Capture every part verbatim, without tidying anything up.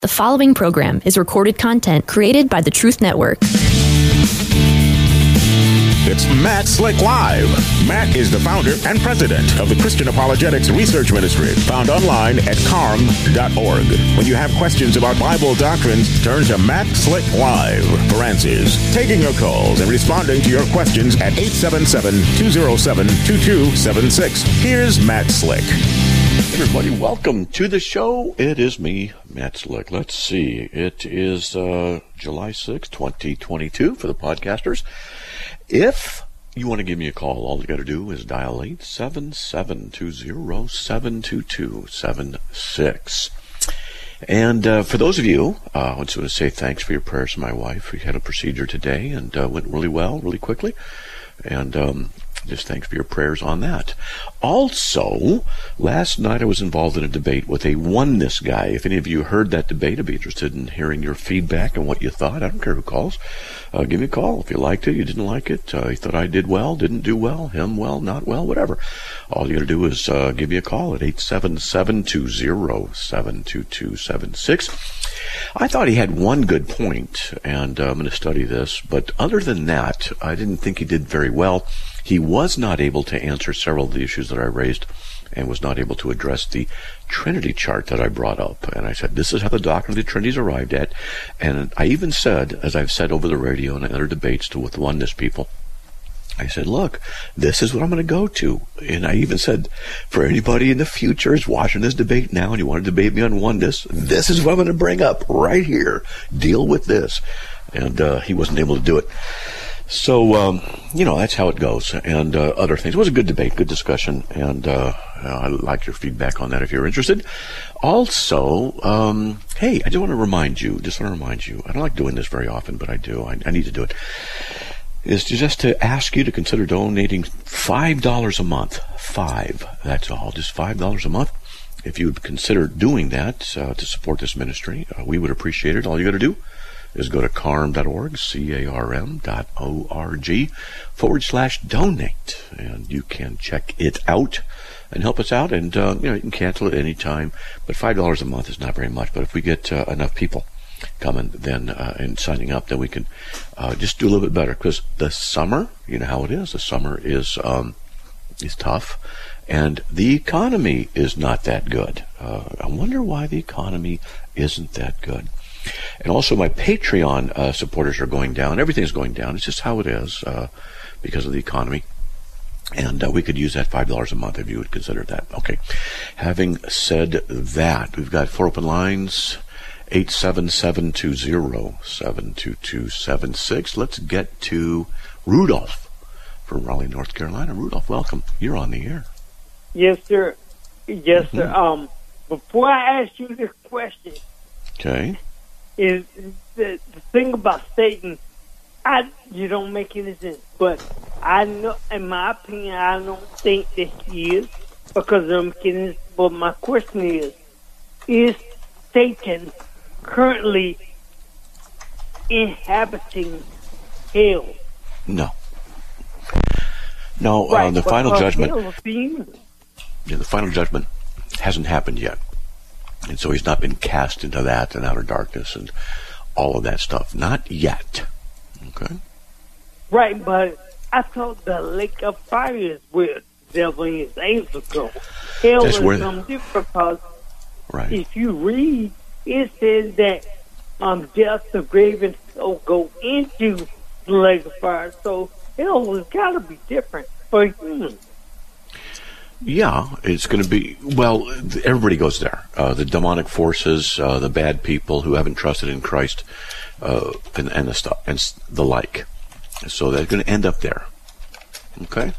The following program is recorded content created by the Truth Network. It's Matt Slick Live. Matt is the founder and president of the Christian Apologetics Research Ministry, found online at carm dot org. When you have questions about Bible doctrines, turn to Matt Slick Live for answers. Taking your calls and responding to your questions at eight seven seven, two oh seven, two two seven six. Here's Matt Slick. Everybody, welcome to the show. It is me, Matt Slick. Let's see. It is uh, July sixth, twenty twenty-two for the podcasters. If you want to give me a call, all you got to do is dial eight seven seven, two oh seven, two two seven six. And uh, for those of you, uh, I just want to say thanks for your prayers to my wife. We had a procedure today and uh, went really well, really quickly. And um, just thanks for your prayers on that. Also, last night I was involved in a debate with a oneness guy. If any of you heard that debate, I'd be interested in hearing your feedback and what you thought. I don't care who calls. Uh, give me a call. If you liked it, you didn't like it, uh, you thought I did well, didn't do well, him well, not well, whatever. All you got to do is uh, give me a call at eight seven seven, two oh seven, two two seven six. I thought he had one good point, and uh, I'm going to study this, but other than that, I didn't think he did very well. He was not able to answer several of the issues that I raised and was not able to address the Trinity chart that I brought up. And I said, this is how the doctrine of the Trinity is arrived at. And I even said, as I've said over the radio and in other debates to with oneness people, I said, look, this is what I'm going to go to. And I even said, for anybody in the future who's watching this debate now and you want to debate me on oneness, this is what I'm going to bring up right here. Deal with this. And uh, he wasn't able to do it. So, um, you know, that's how it goes, and uh, other things. It was a good debate, good discussion, and uh, I like your feedback on that if you're interested. Also, um, hey, I just want to remind you, just want to remind you, I don't like doing this very often, but I do, I, I need to do it, is to just to ask you to consider donating five dollars a month. Five, that's all, just five dollars a month. If you would consider doing that uh, to support this ministry, uh, we would appreciate it. All you got to do is go to carm dot org, C A R M dot O R G, forward slash donate. And you can check it out and help us out. And, uh, you know, you can cancel it any time. But five dollars a month is not very much. But if we get uh, enough people coming then uh, and signing up, then we can uh, just do a little bit better. Because the summer, you know how it is. The summer is, um, is tough. And the economy is not that good. Uh, I wonder why the economy isn't that good. And also my Patreon uh, supporters are going down. Everything's going down. It's just how it is uh, because of the economy. And uh, we could use that five dollars a month if you would consider that. Okay. Having said that, we've got four open lines, eight seven seven, two oh seven, two two seven six. Let's get to Rudolph from Raleigh, North Carolina. Rudolph, welcome. You're on the air. Yes, sir. Yes, Mm-hmm. sir. Um, before I ask you this question, Okay. is the, the thing about Satan, I you don't make any sense. But I know, in my opinion, I don't think that he is because I'm kidding. But my question is: is Satan currently inhabiting hell? No. No. Right, uh, the but final hell judgment. is demon. Yeah, the final judgment hasn't happened yet. And so he's not been cast into that and outer darkness and all of that stuff. Not yet. Okay? Right, but I thought the lake of fire is where the devil and his angels go. Hell That's is where- something different because Right. if you read, it says that um, death, the grave, and hell go into the lake of fire. So hell has got to be different for humans. Yeah, it's going to be, well, everybody goes there. Uh, the demonic forces, uh, the bad people who haven't trusted in Christ, uh, and, and the stuff, and s- the like. So they're going to end up there. Okay?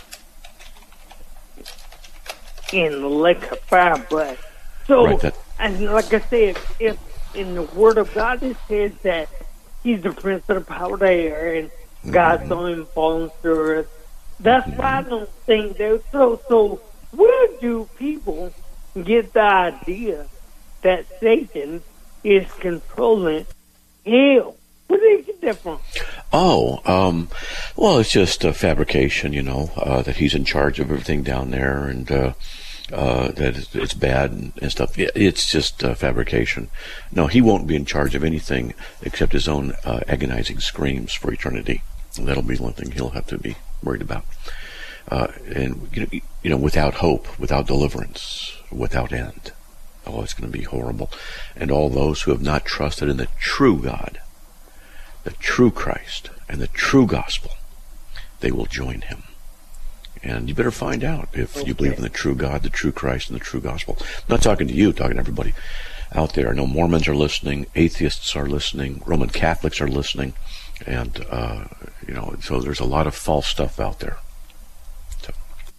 In the lake of fire, but so, Right, that- and like I said, if in the Word of God it says that He's the Prince of the power of the air, and God saw Him falling to earth. That's why I don't think they're so. So, where do people get the idea that Satan is controlling hell? Where do they get that from? Oh, um, well, it's just a fabrication, you know, uh, that he's in charge of everything down there, and uh, uh, that it's, it's bad and, and stuff. It, it's just uh, fabrication. No, he won't be in charge of anything except his own uh, agonizing screams for eternity. And that'll be one thing he'll have to be worried about. Uh, and you know, you know, without hope, without deliverance, without end. Oh, it's going to be horrible. And all those who have not trusted in the true God, the true Christ, and the true gospel, they will join him. And you better find out if okay. you believe in the true God, the true Christ, and the true gospel. I'm not talking to you, I'm talking to everybody out there. I know Mormons are listening, atheists are listening, Roman Catholics are listening, and uh, you know, so there's a lot of false stuff out there. So.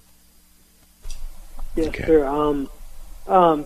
Yes, okay. sir. Um, um,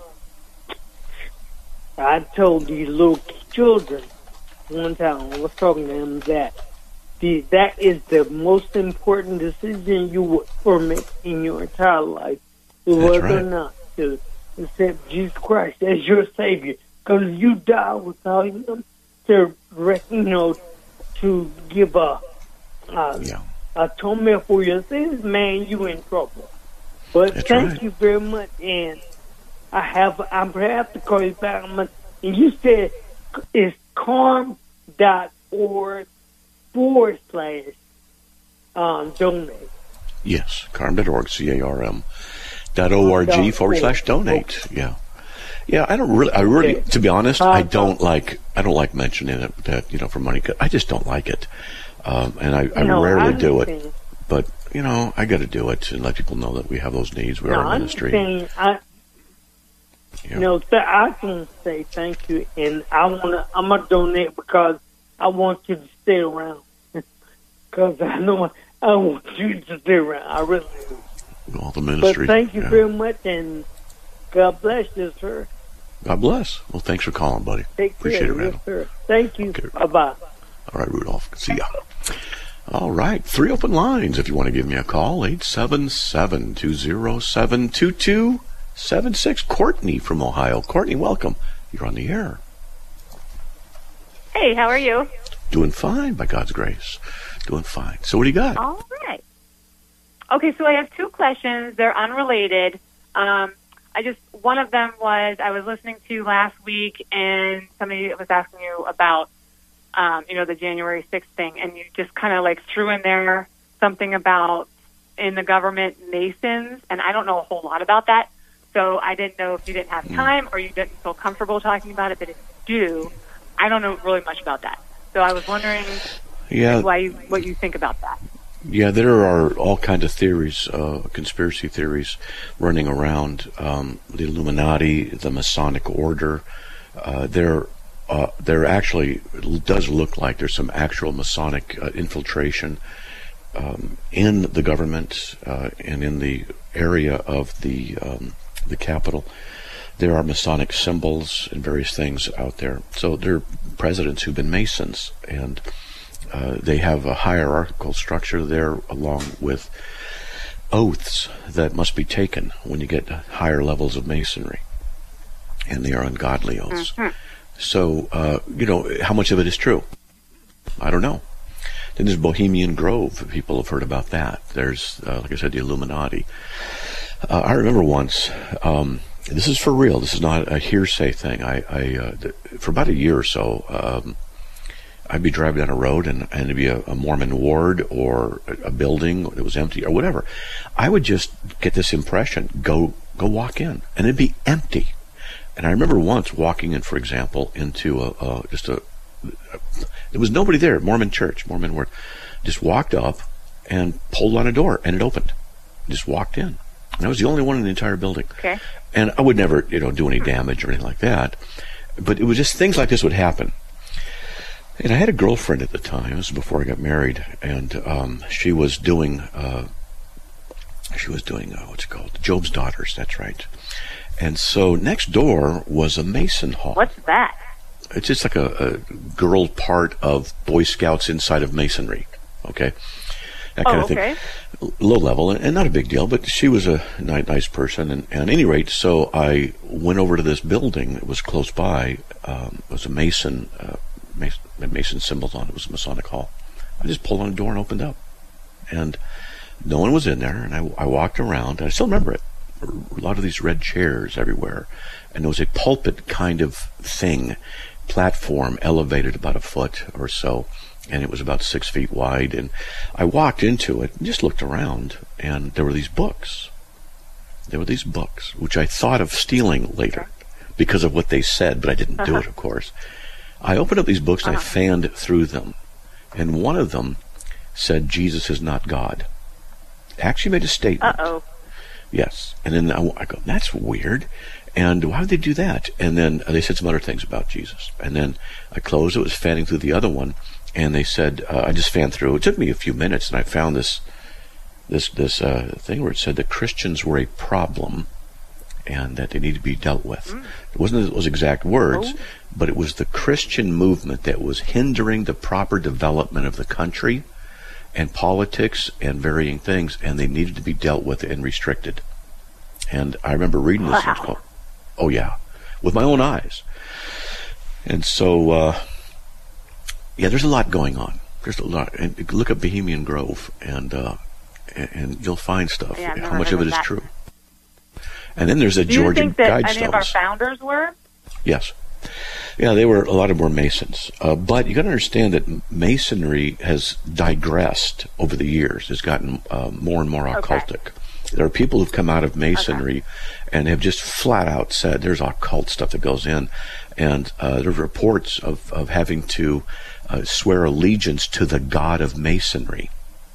I told these little children one time I was talking to them that the, that is the most important decision you will ever make in your entire life, whether right. or not to accept Jesus Christ as your Savior. Because you die without Him to, you know, to give a, a yeah. atonement for your sins, man, you in trouble. But That's thank right. you very much, and I have I have to call you back. And you said it's carm dot org forward slash um, donate. Yes, carm dot org, C A R M dot O R G forward slash donate. Okay. Yeah. Yeah, I don't really, I really, okay. to be honest, uh, I don't like, I don't like mentioning it that, you know, for money. I just don't like it. Um, and I, I no, rarely I do it. But, you know, I got to do it and let people know that we have those needs. We no, are a ministry. I'm I, yeah. You know, th- I can say thank you, and I wanna, I'm going to donate because I want you to stay around. Because I know I want you to stay around. I really do. All the ministry. But thank you yeah. very much, and God bless you, sir. God bless. Well, thanks for calling, buddy. Take Appreciate care. it, Randall. Yes, sir. Thank you. Okay. Bye-bye. All right, Rudolph. See ya. All right. Three open lines if you want to give me a call. eight seven seven, two zero seven, two two seven six. Courtney from Ohio. Courtney, welcome. You're on the air. Hey, how are you? Doing fine, by God's grace. Doing fine. So what do you got? All right. Okay, so I have two questions. They're unrelated. Um, I just, one of them was, I was listening to last week, and somebody was asking you about, um, you know, the January sixth thing, and you just kind of like threw in there something about in the government Masons, and I don't know a whole lot about that, so I didn't know if you didn't have time or you didn't feel comfortable talking about it, but if you do, I don't know really much about that. So I was wondering yeah. why you, what you think about that. Yeah, there are all kinds of theories, uh, conspiracy theories running around. Um, the Illuminati, the Masonic Order. Uh, there, uh, there actually does look like there's some actual Masonic uh, infiltration um, in the government uh, and in the area of the um, the Capitol. There are Masonic symbols and various things out there. So there are presidents who've been Masons, and Uh, they have a hierarchical structure there, along with oaths that must be taken when you get higher levels of Masonry, and they are ungodly oaths. Mm-hmm. So, uh, you know, how much of it is true? I don't know. Then there's Bohemian Grove. People have heard about that. There's, uh, like I said, the Illuminati. Uh, I remember once, um, this is for real, this is not a hearsay thing. I, I uh, for about a year or so, um, I'd be driving down a road, and, and it'd be a, a Mormon ward or a, a building that was empty or whatever. I would just get this impression, go go walk in, and it'd be empty. And I remember once walking in, for example, into a, a just a, a, there was nobody there, Mormon church, Mormon ward. Just walked up and pulled on a door, and it opened. Just walked in. And I was the only one in the entire building. Okay. And I would never, you know, do any damage or anything like that. But it was just things like this would happen. And I had a girlfriend at the time. This was before I got married, and um, she was doing, uh, she was doing uh, what's it called, Job's Daughters. That's right. And so next door was a Mason Hall. What's that? It's just like a, a girl part of Boy Scouts inside of Masonry. Okay, that kind oh, of thing. Okay. Low level and not a big deal, but she was a nice, nice person. And, and at any rate, so I went over to this building that was close by. Um, it was a Mason. Uh, Mason, Mason symbols on it. It was a Masonic Hall. I just pulled on a door and opened up, and no one was in there. And I, I walked around. And I still remember it a lot of these red chairs everywhere, and there was a pulpit kind of thing, platform, elevated about a foot or so, and it was about six feet wide. And I walked into it and just looked around, and there were these books. There were these books, which I thought of stealing later because of what they said, but I didn't uh-huh. do it, of course. I opened up these books and uh-huh. I fanned through them, and one of them said, Jesus is not God. Actually made a statement. Uh-oh. Yes. And then I, I go, that's weird. And why would they do that? And then they said some other things about Jesus. And then I closed it, was fanning through the other one, and they said, uh, I just fanned through. It took me a few minutes, and I found this this this uh, thing where it said that Christians were a problem and that they need to be dealt with. Mm. It wasn't those exact words, oh. but it was the Christian movement that was hindering the proper development of the country and politics and varying things, and they needed to be dealt with and restricted. And I remember reading this. Wow. And, oh, oh, yeah, with my own eyes. And so, uh, yeah, there's a lot going on. There's a lot. And look at Bohemian Grove, and uh, and you'll find stuff. Yeah, how much of it is that. true? And then there's a Do Georgian you think that Guidestones. any of our founders were? Yes. Yeah, they were, a lot of them were Masons. Uh, but you got to understand that Masonry has digressed over the years. It's gotten uh, more and more occultic. Okay. There are people who've come out of Masonry okay. and have just flat out said there's occult stuff that goes in. And uh, there are reports of, of having to uh, swear allegiance to the God of Masonry.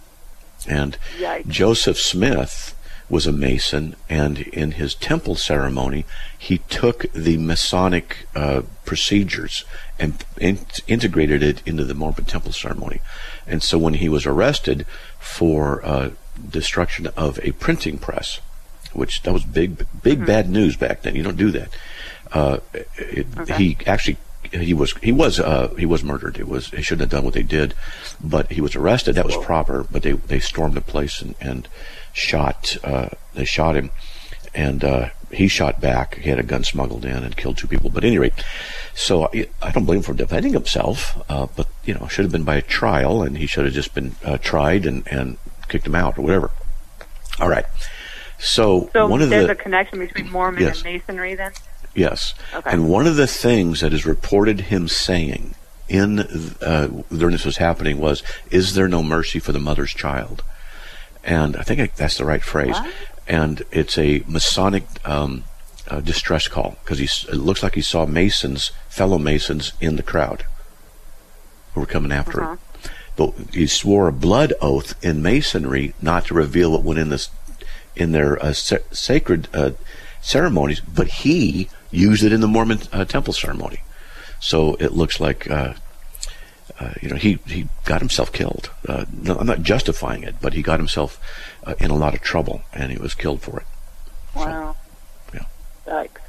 And Yikes. Joseph Smith was a Mason, and in his temple ceremony, he took the Masonic uh, procedures and in- integrated it into the Mormon temple ceremony. And so when he was arrested for uh, destruction of a printing press, which that was big, big mm-hmm. bad news back then. You don't do that. Uh, it, okay. He actually he was he was uh, he was murdered. It was he shouldn't have done what they did, but he was arrested. That was Whoa. proper. But they they stormed the place and. and shot uh, they shot him, and uh, he shot back. He had a gun smuggled in and killed two people. But at any rate, so I, I don't blame him for defending himself, uh, but you know, should have been by a trial, and he should have just been uh, tried and, and kicked him out or whatever. All right, so, so one of there's the, a connection between Mormon yes. and Masonry then? Yes. Okay. And one of the things that is reported him saying in uh, during this was happening was, is there no mercy for the mother's child? And I think that's the right phrase. What? And it's a Masonic um, uh, distress call, because it looks like he saw Masons, fellow Masons, in the crowd who were coming after uh-huh. him. But he swore a blood oath in Masonry not to reveal what went in this in their uh, sa- sacred uh, ceremonies, but he used it in the Mormon uh, temple ceremony. So it looks like. Uh, Uh, you know, he, he got himself killed. Uh, no, I'm not justifying it, but he got himself uh, in a lot of trouble, and he was killed for it. Wow. So, yeah. Yikes.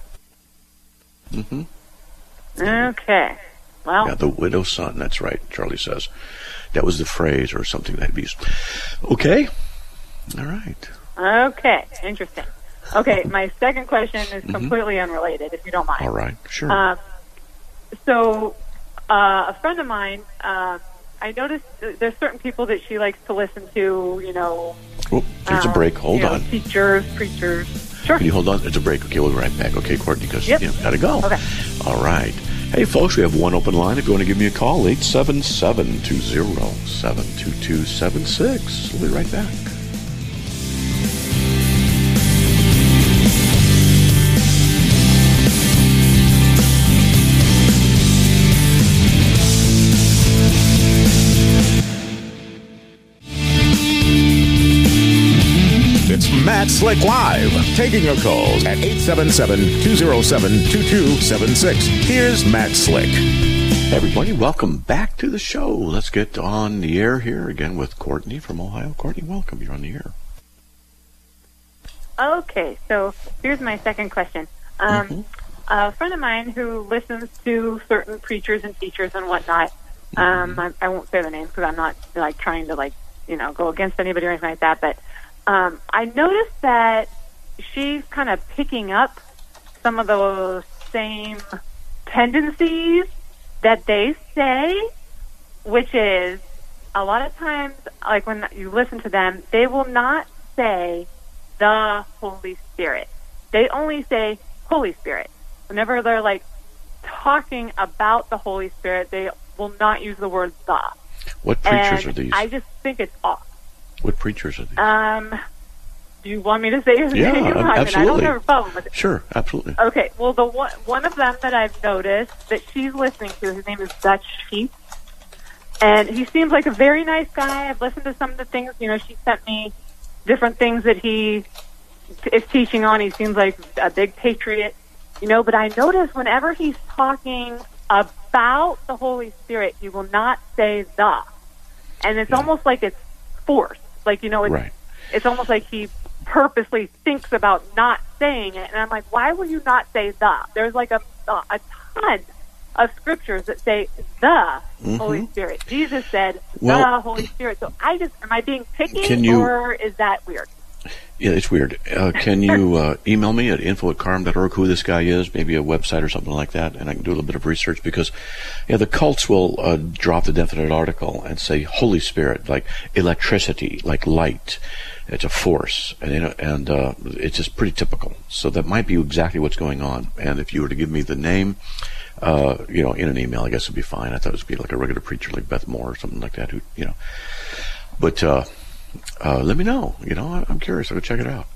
Mm-hmm. Okay. Well. Yeah, the widow's son. That's right. Charlie says that was the phrase or something that he used. Okay. All right. Okay. Interesting. Okay. My second question is mm-hmm. completely unrelated, if you don't mind. All right. Sure. Um, so. Uh, a friend of mine, uh, I noticed there's certain people that she likes to listen to, you know. Oh, there's um, a break. Hold you know, on. Teachers, preachers. Sure. Can you hold on? There's a break. Okay, we'll be right back. Okay, Courtney, because yep. you know, gotta go. Okay. All right. Hey, folks, we have one open line. If you want to give me a call, eight seven seven, two zero, seven two two seven six. We'll be right back. Matt Slick Live, taking your calls at eight seven seven, two zero seven, two two seven six. Here's Matt Slick. Hey everybody, welcome back to the show. Let's get on the air here again with Courtney from Ohio. Courtney, welcome. You're on the air. Okay, so here's my second question. Um, mm-hmm. A friend of mine who listens to certain preachers and teachers and whatnot, um, mm-hmm. I, I won't say the names because I'm not like trying to like you know go against anybody or anything like that, but Um, I noticed that she's kind of picking up some of those same tendencies that they say, which is a lot of times, like when you listen to them, they will not say the Holy Spirit. They only say Holy Spirit. Whenever they're like talking about the Holy Spirit, they will not use the word the. What preachers and are these? I just think it's off. What preachers are these? Um, do you want me to say his yeah, name? um, I mean, absolutely. I don't have a problem with it. Sure, absolutely. Okay, well, the one, one of them that I've noticed that she's listening to, his name is Dutch Sheets, and he seems like a very nice guy. I've listened to some of the things, you know, she sent me different things that he is teaching on. He seems like a big patriot, you know, but I notice whenever he's talking about the Holy Spirit, he will not say the. And it's yeah. almost like it's forced. Like, you know, it's, right. it's almost like he purposely thinks about not saying it. And I'm like, why will you not say the? There's like a, a, a ton of scriptures that say the mm-hmm. Holy Spirit. Jesus said well, the Holy Spirit. So I just, am I being picky can you, or is that weird? Yeah, it's weird. Uh, can you uh, email me at info at carm dot org who this guy is, maybe a website or something like that, and I can do a little bit of research because, yeah, the cults will uh, drop the definite article and say Holy Spirit, like electricity, like light. It's a force, and you know, and uh, it's just pretty typical. So that might be exactly what's going on. And if you were to give me the name, uh, you know, in an email, I guess it'd be fine. I thought it would be like a regular preacher like Beth Moore or something like that, who, you know, but. Uh, Uh, let me know. You know, I, I'm curious. I'll go check it out.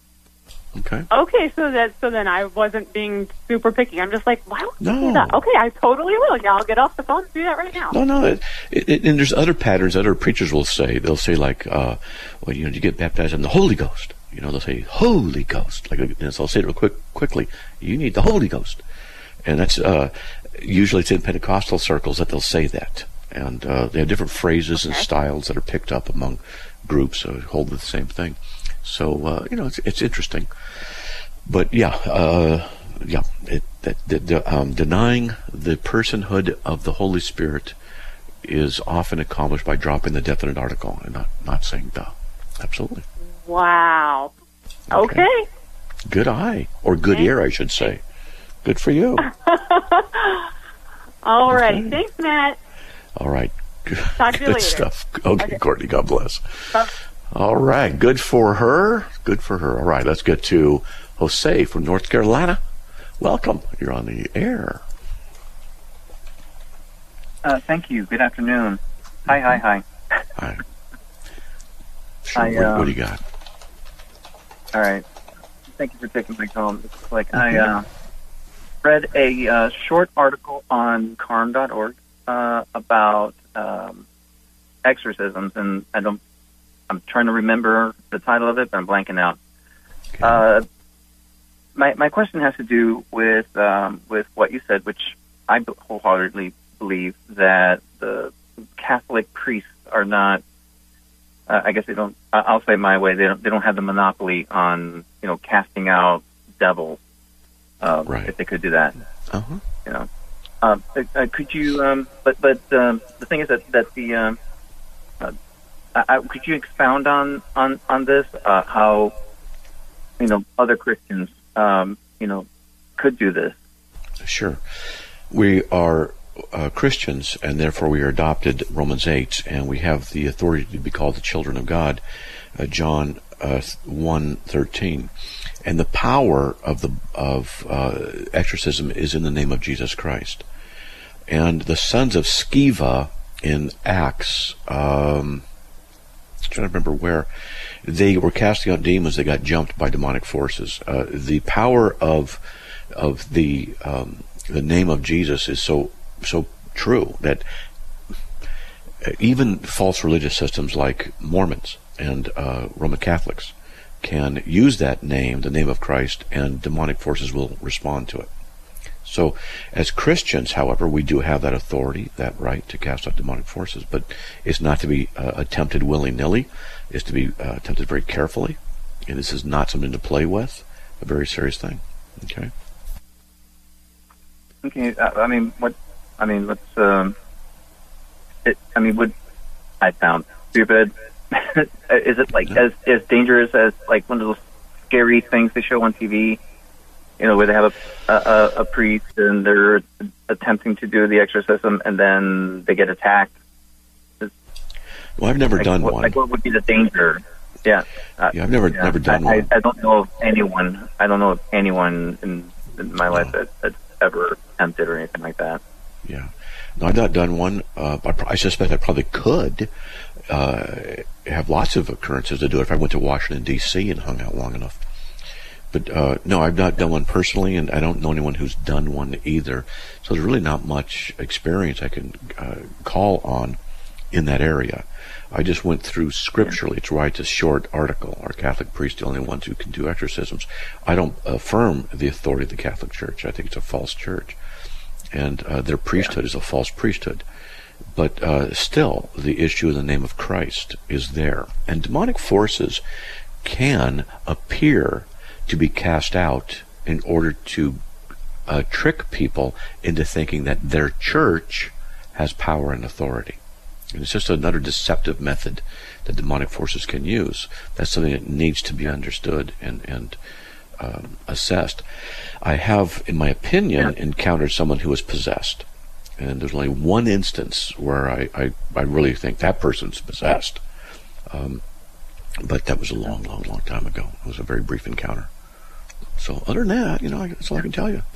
Okay. Okay, so that so then I wasn't being super picky. I'm just like, why would you No. do that? Okay, I totally will. Yeah, I'll get off the phone and do that right now. No, no. It, it, it, and there's other patterns that other preachers will say. They'll say like, uh, well, you know, you get baptized in the Holy Ghost. You know, they'll say Holy Ghost. Like, and so I'll say it real quick, quickly. You need the Holy Ghost, and that's uh, usually it's in Pentecostal circles that they'll say that, and uh, they have different phrases okay. and styles that are picked up among groups that hold the same thing. So uh, you know, it's it's interesting. But yeah, uh, yeah, it, that, that, the, um, denying the personhood of the Holy Spirit is often accomplished by dropping the definite article and not, not saying the. Absolutely. Wow. Okay. okay. Good eye, or good Thanks. ear, I should say. Good for you. All right. Okay. Thanks, Matt. All right. Talk to good you later. stuff. Okay, okay, Courtney, God bless. Bye. All right, good for her. Good for her. All right, let's get to Jose from North Carolina. Welcome. You're on the air. Uh, thank you. Good afternoon. Hi, hi, hi. Hi. Sure. I, what, um, what do you got? All right. Thank you for taking my call. It's like I uh, read a uh, short article on carm dot org uh, about um, exorcisms, and I don't. I'm trying to remember the title of it, but I'm blanking out. Okay. Uh, my my question has to do with um, with what you said, which I wholeheartedly believe that the Catholic priests are not. Uh, I guess they don't. I'll say my way. They don't. They don't have the monopoly on you know casting out devils. Uh, right. If they could do that, uh-huh. you know. Um, uh, could you? Um, but but um, the thing is that that the. Um, uh, I, could you expound on on on this? Uh, how you know other Christians um, you know could do this? Sure. We are uh, Christians, and therefore we are adopted. Romans eight, and we have the authority to be called the children of God. Uh, John uh, one thirteen, and the power of the of uh, exorcism is in the name of Jesus Christ. And the sons of Sceva in Acts. Um, I'm trying to remember where they were casting out demons. They got jumped by demonic forces. Uh, the power of of the um, the name of Jesus is so so true that even false religious systems like Mormons and uh, Roman Catholics can use that name, the name of Christ, and demonic forces will respond to it. So, as Christians, however, we do have that authority, that right to cast out demonic forces, but it's not to be uh, attempted willy-nilly. It's to be uh, attempted very carefully, and this is not something to play with. A very serious thing. Okay. Okay. I, I mean, what? I mean, what's? Um, it, I mean, would I sound stupid? Is it like no. as as dangerous as like one of those scary things they show on T V? You know, where they have a, a a priest and they're attempting to do the exorcism, and then they get attacked. Well, I've never like, done what, one. Like, what would be the danger? Yeah. Uh, Yeah, I've never yeah. never done I, one. I, I don't know of anyone. I don't know of anyone in, in my life that that's ever attempted or anything like that. Yeah. No, I've not done one. Uh, I, I suspect I probably could uh, have lots of occurrences to do it if I went to Washington, D C and hung out long enough. But uh, no, I've not done one personally, and I don't know anyone who's done one either. So there's really not much experience I can uh, call on in that area. I just went through scripturally. It's why it's a short article. Our Catholic priests are the only ones who can do exorcisms. I don't affirm the authority of the Catholic Church. I think it's a false church. And uh, their priesthood is a false priesthood. But uh, still, the issue in the name of Christ is there. And demonic forces can appear to be cast out in order to uh, trick people into thinking that their church has power and authority. And it's just another deceptive method that demonic forces can use. That's something that needs to be understood and, and um, assessed. I have, in my opinion, yeah. encountered someone who was possessed. And there's only one instance where I, I, I really think that person's possessed. Um, but that was a long, long, long time ago. It was a very brief encounter. So other than that, you know, that's all I can tell you.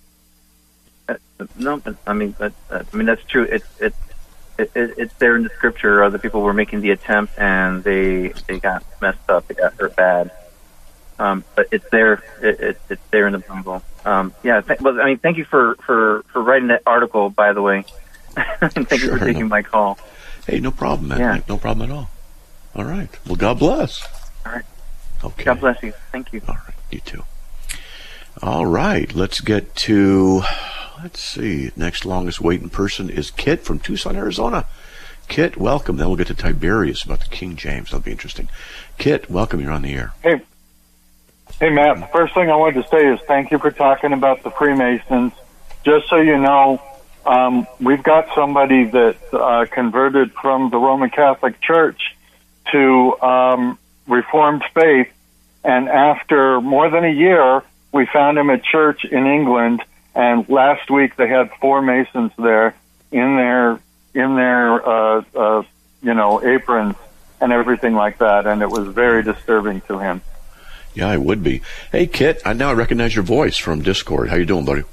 Uh, no, but, I mean, but, uh, I mean that's true. It's it's it, it, it's there in the scripture. Other people were making the attempt and they they got messed up. They got hurt bad. Um, but it's there. It, it, it's there in the Bible. Um, yeah. Th- well, I mean, thank you for, for, for writing that article. By the way, and thank sure, you for taking no. my call. Hey, no problem, man. Yeah. No problem at all. All right. Well, God bless. All right. Okay. God bless you. Thank you. All right. You too. All right, let's get to, let's see, next longest waiting person is Kit from Tucson, Arizona. Kit, welcome. Then we'll get to Tiberius about the King James. That'll be interesting. Kit, welcome. You're on the air. Hey, hey, Matt. The first thing I wanted to say is thank you for talking about the Freemasons. Just so you know, um, we've got somebody that uh, converted from the Roman Catholic Church to um, Reformed faith, and after more than a year, we found him at church in England, and last week they had four Masons there in their in their uh, uh, you know aprons and everything like that, and it was very disturbing to him. Yeah, it would be. Hey, Kit, I now recognize your voice from Discord. How you doing, buddy?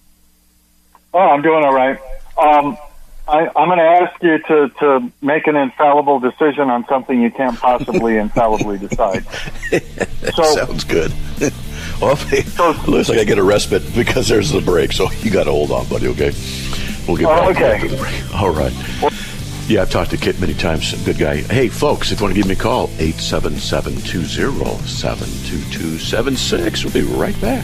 Oh, I'm doing all right. Um, I, I'm going to ask you to, to make an infallible decision on something you can't possibly infallibly decide. So, sounds good. Well, so, it looks like I get a respite because there's the break, so you got to hold on, buddy, okay? We'll get back oh, okay. after the break. All right. Yeah, I've talked to Kit many times. Good guy. Hey, folks, if you want to give me a call, eight seven seven, two zero seven, two two seven six. We'll be right back.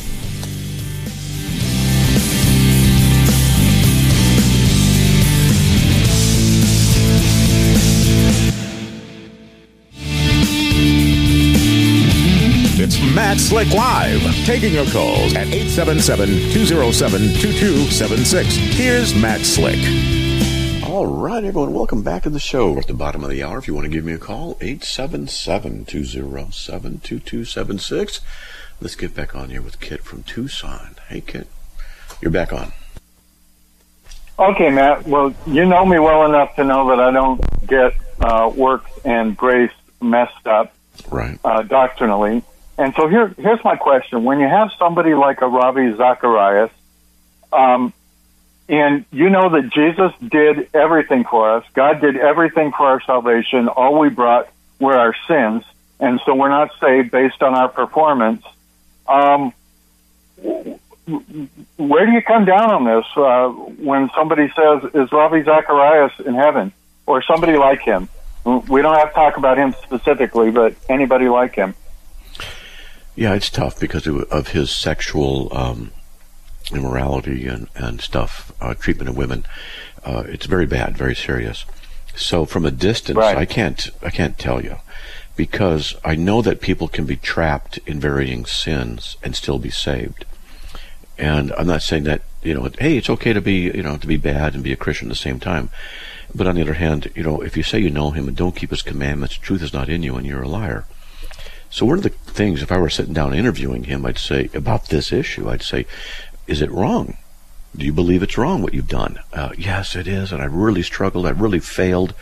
It's Matt Slick Live, taking your calls at eight seven seven, two zero seven, two two seven six. Here's Matt Slick. All right, everyone, welcome back to the show. We're at the bottom of the hour. If you want to give me a call, eight seven seven, two zero seven, two two seven six. Let's get back on here with Kit from Tucson. Hey, Kit, you're back on. Okay, Matt. Well, you know me well enough to know that I don't get uh, works and grace messed up right. uh, doctrinally. And so here, here's my question. When you have somebody like a Ravi Zacharias, um, and you know that Jesus did everything for us, God did everything for our salvation, all we brought were our sins, and so we're not saved based on our performance, um, where do you come down on this uh, when somebody says, is Ravi Zacharias in heaven? Or somebody like him? We don't have to talk about him specifically, but anybody like him. Yeah, it's tough because of his sexual um, immorality and, and stuff, uh, treatment of women. Uh, it's very bad, very serious. So from a distance, right. I can't I can't tell you, because I know that people can be trapped in varying sins and still be saved. And I'm not saying that, you know, hey, it's okay to be, you know, to be bad and be a Christian at the same time. But on the other hand, you know, if you say you know him and don't keep his commandments, truth is not in you and you're a liar. So one of the things, if I were sitting down interviewing him, I'd say, about this issue, I'd say, is it wrong? Do you believe it's wrong what you've done? Uh, yes, it is, and I really struggled. I really failed.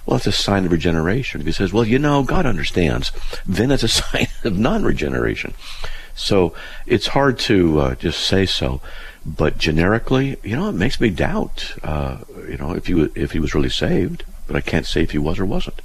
well, it's a sign of regeneration. If he says, well, you know, God understands, then it's a sign of non-regeneration. So it's hard to uh, just say so. But generically, you know, it makes me doubt, uh, you know, if he, w- if he was really saved. But I can't say if he was or wasn't.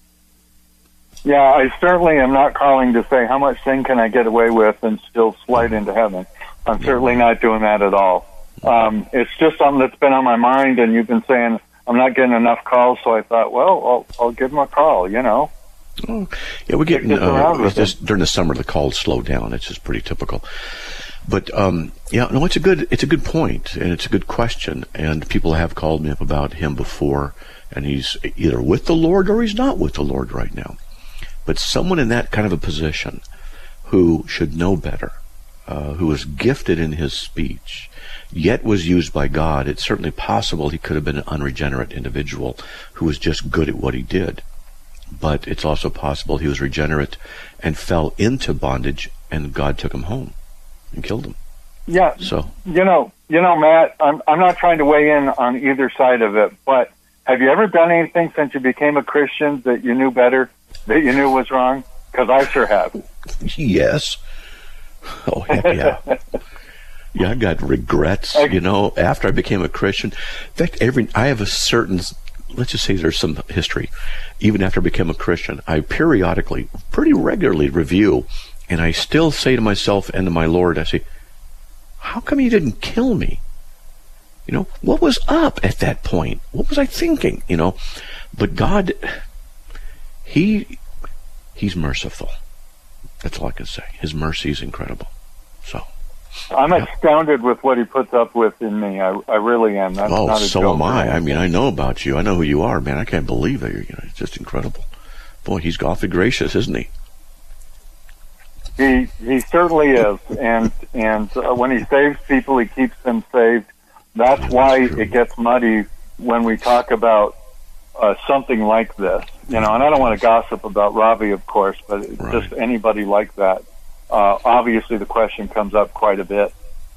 Yeah, I certainly am not calling to say how much sin can I get away with and still slide into heaven. I'm certainly not doing that at all. Um, it's just something that's been on my mind, and you've been saying I'm not getting enough calls, so I thought, well, I'll, I'll give him a call, you know. Oh, yeah, we're getting, uh, it's just during the summer, the calls slow down. It's just pretty typical. But, um, yeah, no, it's a good, it's a good point, and it's a good question, and people have called me up about him before, and he's either with the Lord or he's not with the Lord right now. But someone in that kind of a position who should know better, uh, who was gifted in his speech, yet was used by God, it's certainly possible he could have been an unregenerate individual who was just good at what he did. But it's also possible he was regenerate and fell into bondage, and God took him home and killed him. Yeah. So you know, you know, Matt, I'm I'm not trying to weigh in on either side of it, but have you ever done anything since you became a Christian that you knew better, that you knew was wrong? Because I sure have. Yes. Oh, heck yeah. Yeah, I got regrets, you know, after I became a Christian. In fact, every I have a certain, let's just say there's some history. Even after I became a Christian, I periodically, pretty regularly review, and I still say to myself and to my Lord, I say, how come you didn't kill me? You know, what was up at that point? What was I thinking? You know, but God, he, he's merciful. That's all I can say. His mercy is incredible. So. I'm yeah. astounded with what he puts up with in me. I, I really am. That's oh, not a so joke am I. I mean, I know about you. I know who you are, man. I can't believe it. You know, it's just incredible. Boy, he's awfully gracious, isn't he? He he certainly is. And and uh, when he saves people, he keeps them saved. That's yeah, why that's it gets muddy when we talk about uh, something like this. You know, and I don't want to gossip about Robbie, of course, but right. just anybody like that. Uh, obviously, the question comes up quite a bit.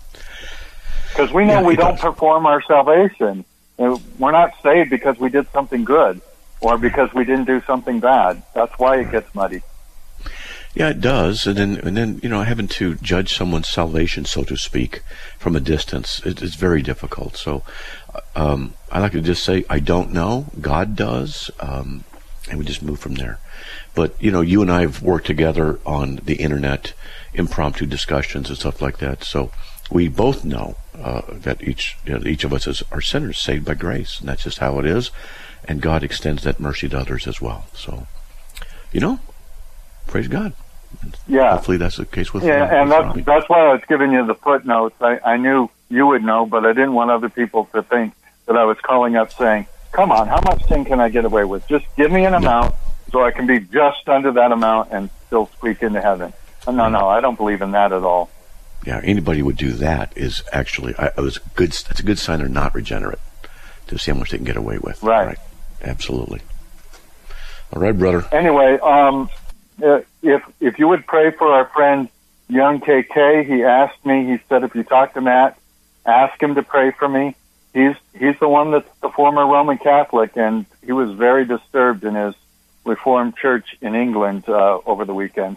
Because we know yeah, we don't does. perform our salvation. We're not saved because we did something good or because we didn't do something bad. That's why it gets muddy. Yeah, it does. And then, and then you know, having to judge someone's salvation, so to speak, from a distance, it, it's very difficult. So um, I like to just say, I don't know. God does. Um, and we just move from there. But, you know, you and I have worked together on the internet, impromptu discussions and stuff like that. So we both know uh, that each you know, each of us is, are sinners saved by grace. And that's just how it is. And God extends that mercy to others as well. So, you know, praise God. Yeah. Hopefully that's the case with Yeah, uh, and with that's, Robbie. that's why I was giving you the footnotes. I, I knew you would know, but I didn't want other people to think that I was calling up saying, come on, how much sin can I get away with? Just give me an amount. No. So I can be just under that amount and still squeak into heaven. No, no, I don't believe in that at all. Yeah, anybody would do that is actually, I, it was good. That's a good sign they're not regenerate to see how much they can get away with. Right. right. Absolutely. All right, brother. Anyway, um, if if you would pray for our friend Young K K, he asked me. He said, if you talk to Matt, ask him to pray for me. He's he's the one that's the former Roman Catholic, and he was very disturbed in his Reformed church in England uh, over the weekend.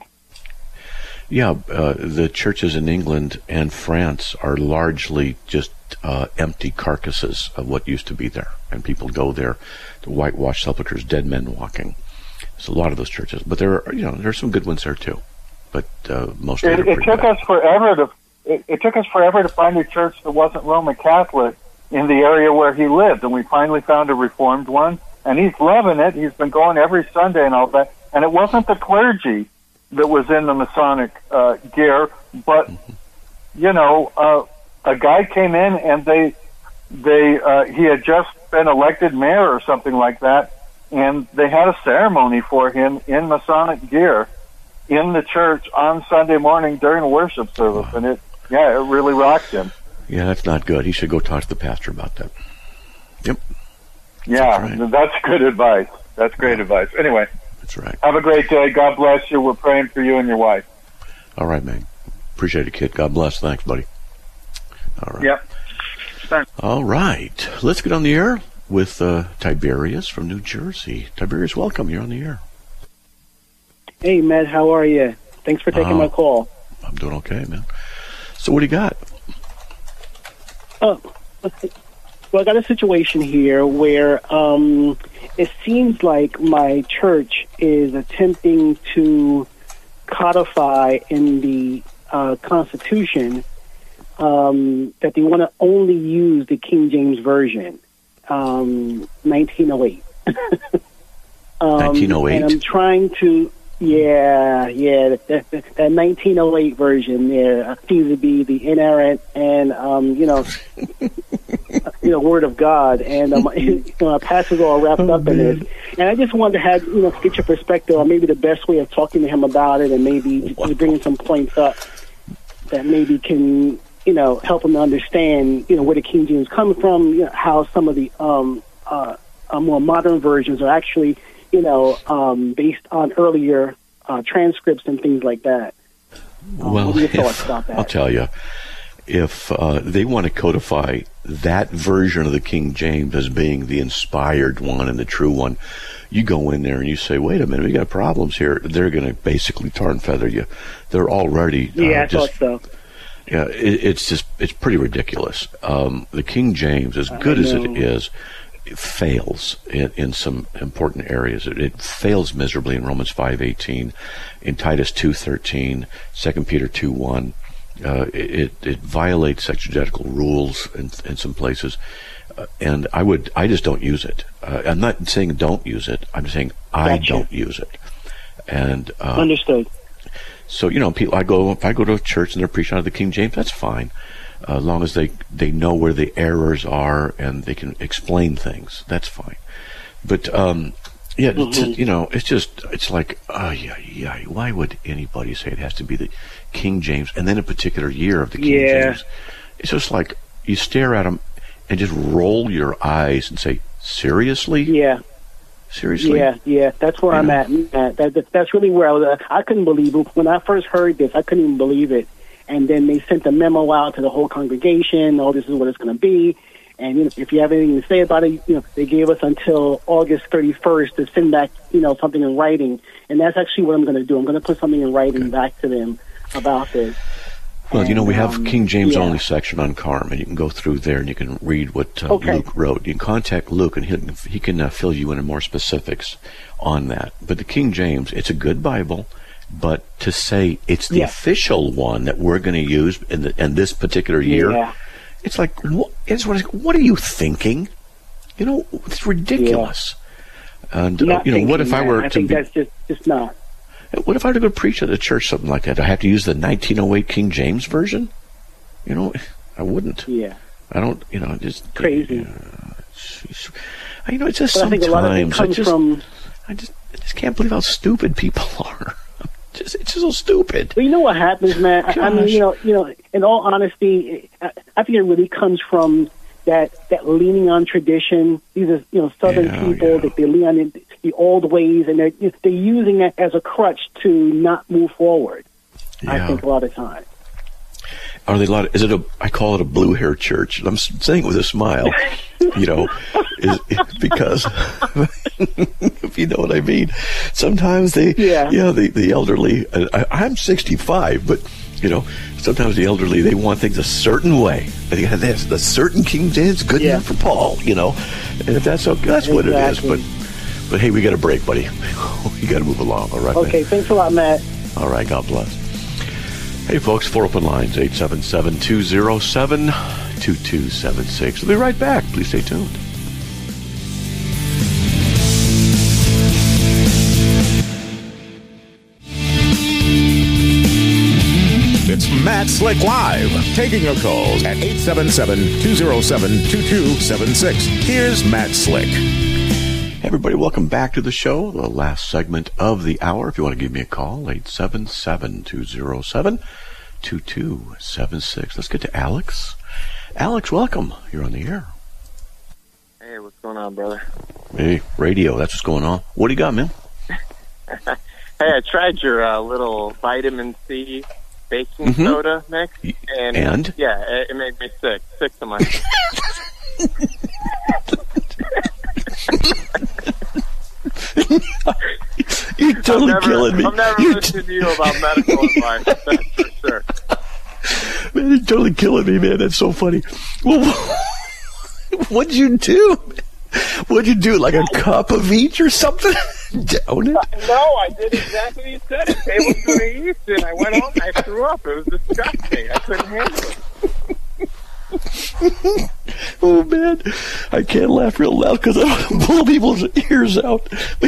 Yeah, uh, the churches in England and France are largely just uh, empty carcasses of what used to be there, and people go there to whitewash sepulchres, dead men walking. There's a lot of those churches, but there are, you know, there are some good ones there too. But uh, most of it, it took bad. us forever to it, it took us forever to find a church that wasn't Roman Catholic in the area where he lived, and we finally found a Reformed one. And he's loving it. He's been going every Sunday and all that. And it wasn't the clergy that was in the Masonic uh, gear, but, you know, uh, a guy came in and they, they, uh, he had just been elected mayor or something like that, and they had a ceremony for him in Masonic gear in the church on Sunday morning during a worship service. And it, yeah, it really rocked him. Yeah, that's not good. He should go talk to the pastor about that. Yep. Yeah, that's, right. that's good advice. That's great advice. Anyway. That's right. Have a great day. God bless you. We're praying for you and your wife. All right, man. Appreciate it, kid. God bless. Thanks, buddy. All right. Yep. Thanks. All right. Let's get on the air. with uh, Tiberius from New Jersey. Tiberius, welcome. You're on the air. Hey, Matt, how are you? Thanks for taking uh, my call. I'm doing okay, man. So what do you got? Oh, well, I got a situation here where um, it seems like my church is attempting to codify in the uh, Constitution um, that they want to only use the King James Version, um, nineteen oh eight. um, nineteen oh eight? And I'm trying to... Yeah, yeah, that, that, that nineteen oh eight version there seems to be the inerrant and, um, you know, you know, Word of God, and um, you know, our pastors are all wrapped oh, up in man. this. And I just wanted to have, you know, get your perspective on maybe the best way of talking to him about it, and maybe wow. bringing some points up that maybe can, you know, help him to understand, you know, where the King James comes from, you know, how some of the um, uh, uh, more modern versions are actually, you know, um, based on earlier uh, transcripts and things like that. Um, well, what are your if, thoughts about that? I'll tell you, if uh, they want to codify that version of the King James as being the inspired one and the true one, you go in there and you say, wait a minute, we got problems here. They're going to basically tar and feather you. They're already... Uh, yeah, I just, thought so. Yeah, it, it's just, it's pretty ridiculous. Um, the King James, as good as it is, it fails in, in some important areas. It, it fails miserably in Romans five eighteen, in Titus two thirteen, Second Peter two one. Uh, it, it violates exegetical rules in, in some places, uh, and I would I just don't use it. Uh, I'm not saying don't use it. I'm saying I Gotcha. don't use it. And uh, understood. So you know, people. I go if I go to a church and they're preaching out of the King James, that's fine. Uh, as long as they, they know where the errors are and they can explain things, that's fine. But, um, yeah, mm-hmm. to, you know, it's just, it's like, oh, yeah, yeah, why would anybody say it has to be the King James and then a particular year of the King yeah. James? It's just like you stare at them and just roll your eyes and say, seriously? Yeah. Seriously? Yeah, yeah, that's where you I'm know? at. That, that, that's really where I was at. I couldn't believe it. When I first heard this, I couldn't even believe it. And then they sent a memo out to the whole congregation. Oh, this is what it's going to be. And you know, if you have anything to say about it, you know, they gave us until August thirty-first to send back, you know, something in writing. And that's actually what I'm going to do. I'm going to put something in writing okay. back to them about this. Well, and, you know, we have um, King James yeah. only section on Carm, and you can go through there and you can read what uh, okay. Luke wrote. You can contact Luke, and he, he can uh, fill you in on more specifics on that. But the King James, it's a good Bible. But to say it's the yeah. official one that we're going to use in, the, in this particular year, yeah. it's like, what, it's what, what are you thinking? You know, it's ridiculous. Yeah. And, uh, you know, what if I were I to think be, that's just, just not. What if I were to go preach at a church something like that? Do I have to use the nineteen oh eight King James Version? You know, I wouldn't. Yeah. I don't, you know, just... Crazy. Uh, you know, it's just but sometimes... I think a lot of it comes I just, from... I just, I just can't believe how stupid people are. Just, it's just so stupid. Well, you know what happens, man? I, I mean, you know, you know. In all honesty, I, I think it really comes from that that leaning on tradition. These are, you know, Southern yeah, people yeah. that they lean on the, the old ways, and they're they're using it as a crutch to not move forward. Yeah. I think a lot of times. Are they a lot? Of, is it a? I call it a blue hair church. I'm saying it with a smile. You know, is, because if you know what I mean. Sometimes they, yeah, yeah the the elderly. I, I'm sixty-five, but you know, sometimes the elderly they want things a certain way. They got this, the certain King James good yeah. enough for Paul. You know, and if that's okay, that's exactly. what it is. But but hey, we got a break, buddy. We got to move along. All right. Okay. Man? Thanks a lot, Matt. All right. God bless. Hey, folks, four open lines, eight seven seven, two oh seven, two two seven six. We'll be right back. Please stay tuned. It's Matt Slick Live, taking your calls at eight seven seven, two oh seven, two two seven six. Here's Matt Slick. Hey everybody, welcome back to the show, the last segment of the hour. If you want to give me a call, eight seven seven, two oh seven, two two seven six. Let's get to Alex. Alex, welcome. You're on the air. Hey, what's going on, brother? Hey, radio, that's what's going on. What do you got, man? Hey, I tried your uh, little vitamin C baking mm-hmm. soda mix, and, and? yeah, it, it made me sick. Sick to my totally I'm never, killing me. I'm never You're listening to you about medical advice. That's for sure. Man, you're totally killing me, man. That's so funny. Well, what'd you do? What'd you do? Like a cup of each or something? Down it? No, I did exactly what you said. A tablespoon of yeast, and I went home and I threw up. It was disgusting. I couldn't handle it. Oh, man. I can't laugh real loud because I don't want to blow people's ears out. But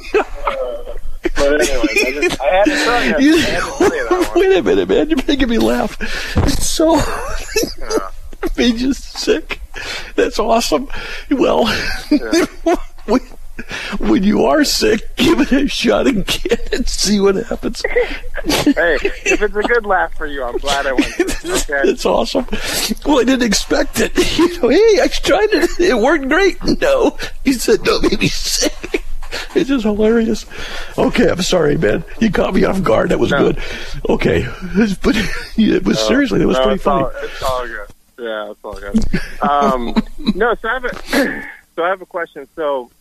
anyway, I, just, I had to tell you. I had to tell you that one. Wait a minute, man. You're making me laugh. It's so... It made you sick. That's awesome. Well, yeah. when, when you are sick, give it a shot again and see what happens. Hey, if it's a good laugh for you, I'm glad I went. Okay. That's awesome. Well, I didn't expect it. You know, hey, I tried it. It worked great. No, you said don't make me sick. It's just hilarious. Okay, I'm sorry, man. You caught me off guard. That was no. good. Okay, but it was no, seriously, it was no, pretty it's funny. All, it's all good. Yeah, it's all good. Um, no, so I have a so I have a question. So,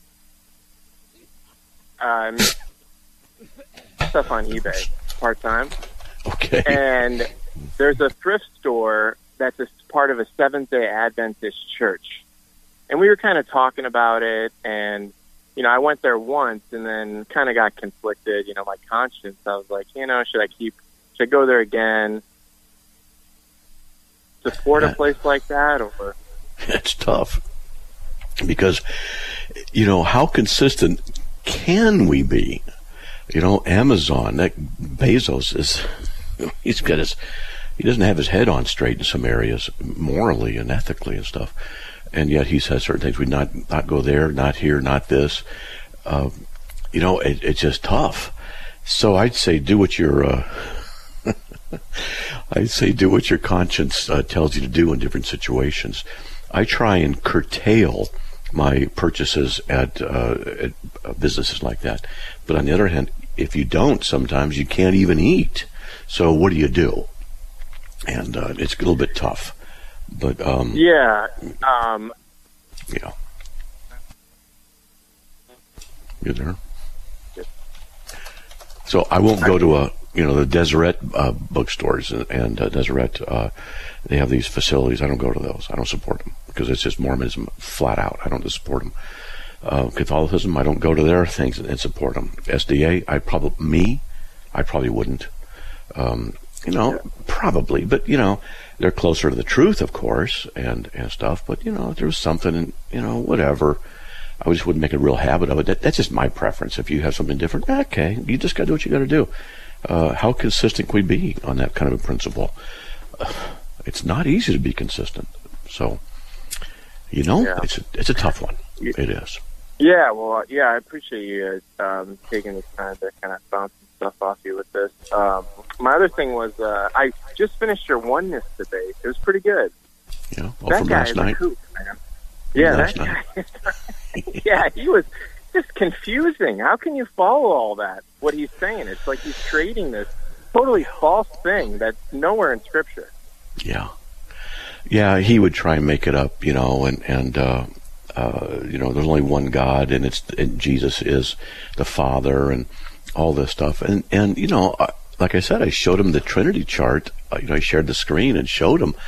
um, stuff on eBay part time. Okay. And there's a thrift store that's a part of a Seventh Day Adventist church, and we were kind of talking about it. And you know, I went there once, and then kind of got conflicted. You know, my conscience. I was like, you know, should I keep? Should I go there again? Support a place like that, or it's tough because you know how consistent can we be? You know, Amazon, that Bezos is he's got his he doesn't have his head on straight in some areas morally and ethically and stuff, and yet he says certain things. We not not go there, not here, not this. Uh, you know, it, it's just tough. So I'd say do what you're. Uh, I say do what your conscience uh, tells you to do in different situations. I try and curtail my purchases at, uh, at businesses like that. But on the other hand, if you don't, sometimes you can't even eat. So what do you do? And uh, it's a little bit tough. But um, yeah, um, yeah. You there? So I won't go to a. You know, the Deseret uh, bookstores and, and uh, Deseret, uh, they have these facilities. I don't go to those. I don't support them because it's just Mormonism flat out. I don't support them. Uh, Catholicism, I don't go to their things and, and support them. S D A, I probably, me, I probably wouldn't. Um, you know, yeah. probably, but, you know, they're closer to the truth, of course, and, and stuff. But, you know, if there was something, and, you know, whatever. I just wouldn't make a real habit of it. That, that's just my preference. If you have something different, okay, you just got to do what you got to do. Uh, how consistent can we be on that kind of a principle? Uh, it's not easy to be consistent. So, you know, yeah. it's a, it's a tough one. It is. Yeah, well, yeah, I appreciate you um, taking the time to kind of bounce some stuff off you with this. Um, my other thing was uh, I just finished your oneness debate. It was pretty good. Yeah, well, that from guy last is night. a kook, man. Yeah, last that night. guy. Yeah, he was just confusing. How can you follow all that? What he's saying? It's like he's creating this totally false thing that's nowhere in Scripture. Yeah, yeah. He would try and make it up, you know, and and uh, uh, you know, there's only one God, and it's and Jesus is the Father, and all this stuff. And and you know, like I said, I showed him the Trinity chart. You know, I shared the screen and showed him.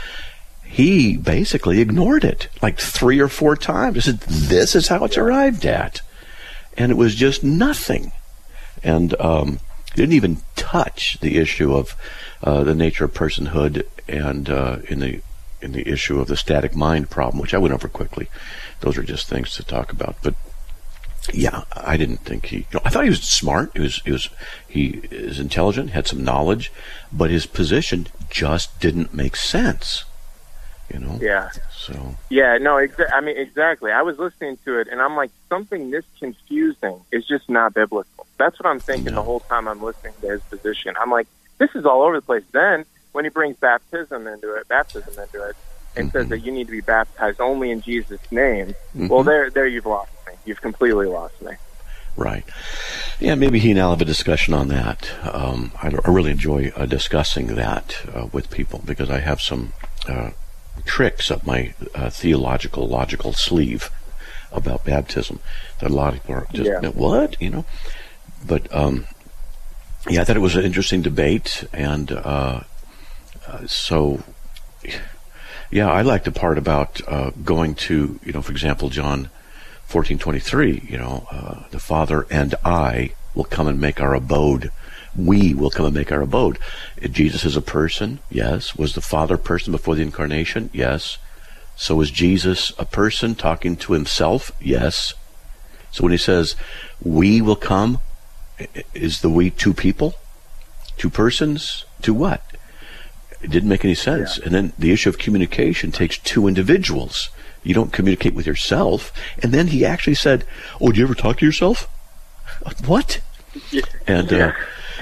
He basically ignored it like three or four times. I said, "This is how it's yeah. arrived at," and it was just nothing. And um, didn't even touch the issue of uh, the nature of personhood, and uh, in the in the issue of the static mind problem, which I went over quickly. Those are just things to talk about. But yeah, I didn't think he. You know, I thought he was smart. He was he was he is intelligent, had some knowledge, but his position just didn't make sense. You know. Yeah. So. Yeah. No. Exa- I mean, exactly. I was listening to it, and I'm like, something this confusing is just not biblical. That's what I'm thinking no. the whole time I'm listening to his position. I'm like, this is all over the place. Then when he brings baptism into it, baptism into it, and mm-hmm. says that you need to be baptized only in Jesus' name, mm-hmm. well, there, there you've lost me. You've completely lost me. Right. Yeah, maybe he and I'll have a discussion on that. Um, I, I really enjoy uh, discussing that uh, with people because I have some uh, tricks up my uh, theological, logical sleeve about baptism that a lot of people are just, yeah. what? You know? but um, yeah, I thought it was an interesting debate, and uh, uh, so yeah, I liked the part about uh, going to, you know, for example, John fourteen twenty-three. You know, uh, the Father and I will come and make our abode. We will come and make our abode. Jesus is a person, yes. Was the Father a person before the incarnation? Yes. So is Jesus a person talking to himself? Yes. So when he says, we will come, is the we two people? Two persons? To what? It didn't make any sense. Yeah. And then the issue of communication takes two individuals. You don't communicate with yourself. And then he actually said, oh, do you ever talk to yourself? What? Yeah. And yeah. Uh,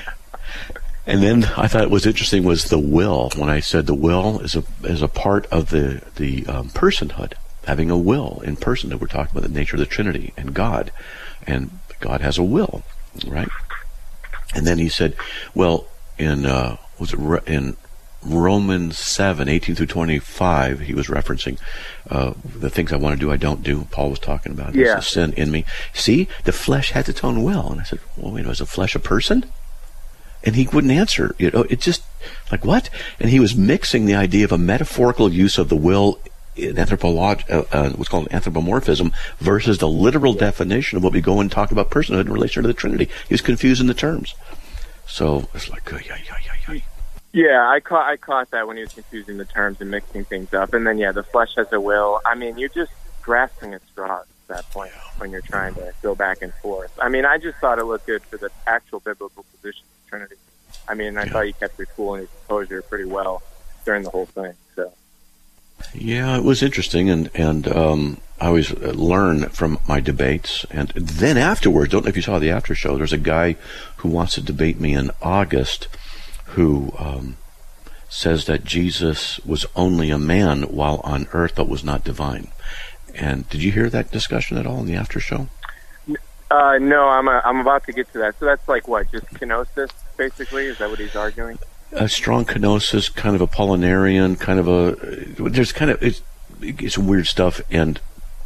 and then I thought it was interesting was the will. When I said the will is a is a part of the the um, personhood, having a will in personhood. We're talking about the nature of the Trinity and God, and God has a will, right? And then he said, well, in uh, was it in Romans seven, eighteen through twenty-five, he was referencing uh, the things I want to do, I don't do. Paul was talking about yeah. There's a sin in me. See, the flesh has its own will. And I said, well, wait, was the flesh a person? And he wouldn't answer. You know, it just, like, what? And he was mixing the idea of a metaphorical use of the will in anthropolog- uh, uh, what's called anthropomorphism versus the literal definition of what we go and talk about personhood in relation to the Trinity. He was confusing the terms. So it's like, uh, yeah, yeah, yeah, yeah. Yeah, I caught I caught that when he was confusing the terms and mixing things up. And then, yeah, the flesh has a will. I mean, you're just grasping at straws at that point when you're trying to go back and forth. I mean, I just thought it looked good for the actual biblical position of the Trinity. I mean, I yeah. thought he kept his cool and his composure pretty well during the whole thing. So, yeah, it was interesting, and and um, I always learn from my debates. And then afterwards, don't know if you saw the after show. There's a guy who wants to debate me in August, who um, says that Jesus was only a man while on earth, but was not divine. And did you hear that discussion at all in the after show? Uh, no, I'm a, I'm about to get to that. So that's like what, just kenosis, basically? Is that what he's arguing? A strong kenosis, kind of Apollinarian, kind of a. There's kind of it's, it's weird stuff, and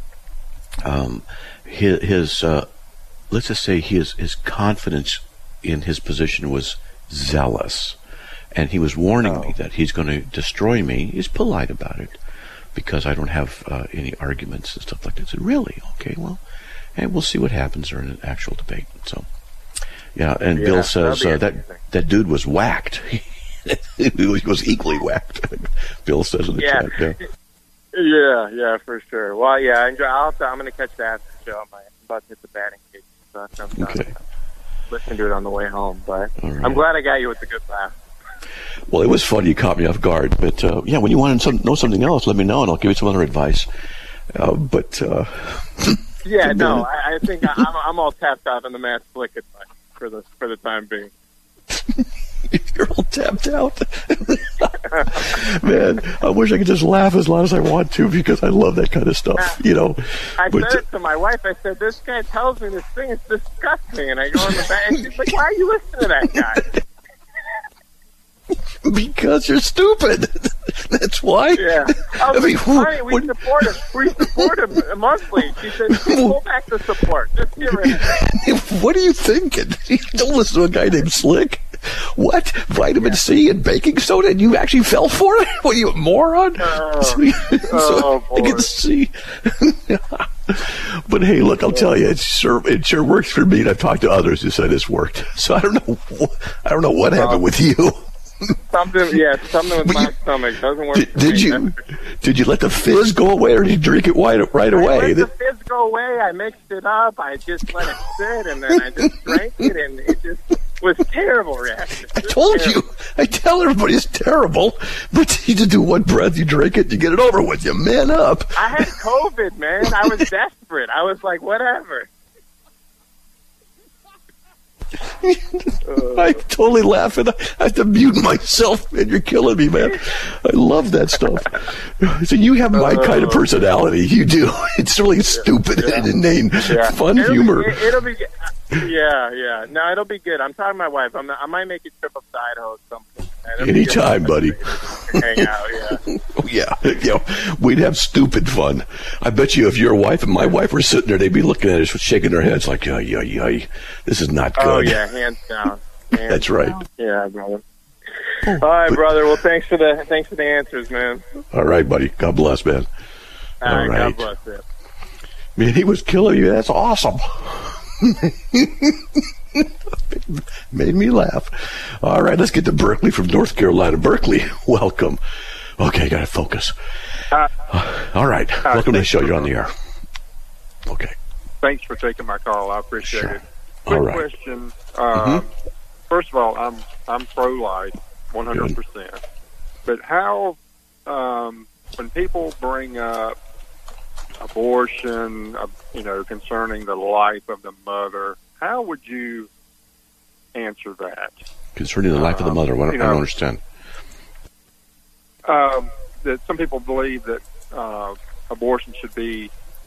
um, his, his uh, let's just say his his confidence in his position was zealous, and he was warning oh. me that he's going to destroy me. He's polite about it because I don't have uh, any arguments and stuff like that. I said, really? Okay, well. And we'll see what happens during an actual debate. So, yeah. And yeah, Bill says uh, that that dude was whacked. He was equally whacked. Bill says in the yeah. chat. Yeah. yeah, yeah, for sure. Well, yeah, enjoy, I'll have to, I'm going to catch the after show. I'm about to hit the batting cage, so I'm okay. Listen to it on the way home. But right. I'm glad I got you with the good laugh. Well, it was fun. You caught me off guard. But uh, yeah, when you want to some, know something else, let me know, and I'll give you some other advice. Uh, but. Uh, Yeah, no, I, I think I, I'm, I'm all tapped out on the Matt Slick advice for the for the time being. You're all tapped out. Man, I wish I could just laugh as loud as I want to because I love that kind of stuff, you know. I but, said it to my wife. I said, this guy tells me this thing is disgusting. And I go in the back, and she's like, why are you listening to that guy? Because you're stupid. That's why. Yeah. I, I mean, honey, we what, support him. We support him monthly. She said, pull back the support. Just get rid of it. What are you thinking? You don't listen to a guy named Slick. What? Vitamin yeah. C and baking soda, and you actually fell for it? What are you, a moron? Oh, so, oh so I can see. But hey, look, I'll tell you, it sure it sure works for me, and I've talked to others who said it's worked. So I don't know. I don't know what happened with you. Something, yeah, something with but my you, stomach doesn't work. Did, for did me. you did you let the fizz go away, or did you drink it right right away? I let the fizz go away. I mixed it up. I just let it sit, and then I just drank it, and it just was terrible reaction. I told terrible. you. I tell everybody it's terrible, but you just do one breath, you drink it, you get it over with. You man up. I had COVID, man. I was desperate. I was like, whatever. I totally laugh and I have to mute myself, man. You're killing me, man. I love that stuff. So you have my uh, kind of personality. You do. It's really stupid yeah. and inane, yeah. fun it'll humor. Be, it, it'll be, yeah, yeah. No, it'll be good. I'm talking to my wife. I'm, I might make a trip up to Idaho or something. Anytime, buddy. Hang out, yeah. Oh, yeah. You know, we'd have stupid fun. I bet you if your wife and my wife were sitting there, they'd be looking at us, shaking their heads like, yeah, yeah, yeah, this is not good. Oh, yeah, hands down. Hands That's right. down. Yeah, brother. All right, brother. Well, thanks for the thanks for the answers, man. All right, buddy. God bless, man. All, All right, right. God bless it. Man, he was killing you. That's awesome. Made me laugh. All right, let's get to Berkeley from North Carolina. Berkeley, welcome. Okay, got to focus. Uh, All right, uh, welcome to the show. You're on the air. Okay. Thanks for taking my call. I appreciate Sure. it. Quick All right. question. Um, Mm-hmm. First of all, I'm I'm pro-life, one hundred percent. But how, um, when people bring up abortion, uh, you know, concerning the life of the mother, how would you answer that? Concerning the life of the mother, what, you I don't know, understand. Um, that some people believe that uh, abortion should be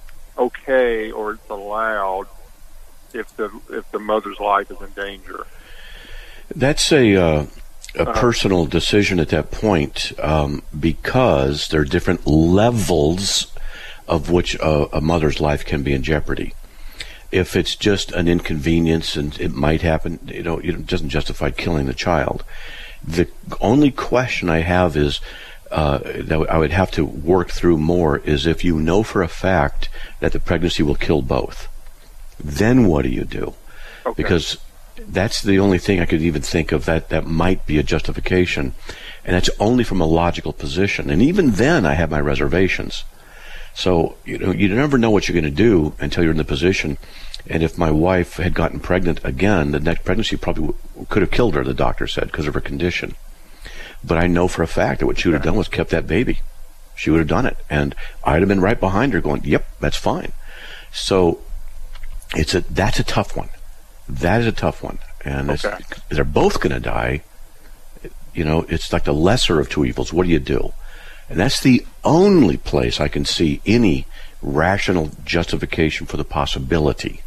okay or it's allowed if the if the mother's life is in danger. That's a uh, a personal decision at that point, um, because there are different levels of which a, a mother's life can be in jeopardy. If it's just an inconvenience and it might happen, you know, it doesn't justify killing the child. The only question I have is uh, that I would have to work through more is if you know for a fact that the pregnancy will kill both. Then what do you do? Okay. Because that's the only thing I could even think of that, that might be a justification. And that's only from a logical position. And even then I have my reservations. So, you know, you never know what you're going to do until you're in the position. And if my wife had gotten pregnant again, the next pregnancy probably w- could have killed her, the doctor said, because of her condition. But I know for a fact that what she would have done was kept that baby. She would have done it. And I'd have been right behind her going, yep, that's fine. So it's a that's a tough one. That is a tough one. And Okay. it's, they're both going to die. You know, it's like the lesser of two evils. What do you do? And that's the only place I can see any rational justification for the possibility.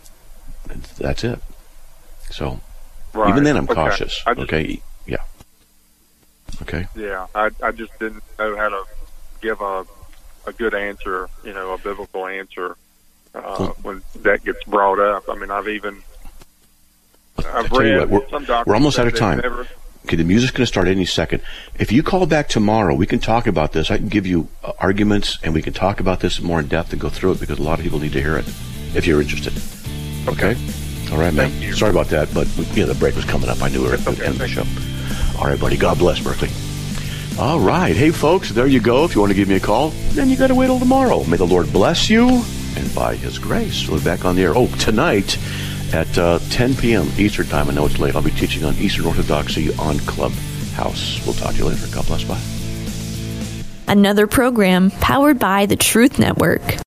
That's it. So, Right. even then I'm Okay. cautious. I just- Okay? Yeah. Okay? Yeah, I I just didn't know how to give a a good answer, you know, a biblical answer uh, Well- when that gets brought up. I mean, I've even I've tell you read what, we're- some doctors we're almost that out of they've time. Never, Okay, the music's going to start any second. If you call back tomorrow, we can talk about this. I can give you uh, arguments, and we can talk about this more in depth and go through it because a lot of people need to hear it if you're interested. Okay? All right, man. Thank you. Sorry about that, but we, you know, the break was coming up. I knew we were at the okay. end of the show. All right, buddy. God bless Berkeley. All right. Hey, folks, there you go. If you want to give me a call, then you got to wait till tomorrow. May the Lord bless you, and by His grace, we'll be back on the air. Oh, tonight at uh, ten p.m. Eastern Time. I know it's late. I'll be teaching on Eastern Orthodoxy on Clubhouse. We'll talk to you later. God bless. Bye. Another program powered by the Truth Network.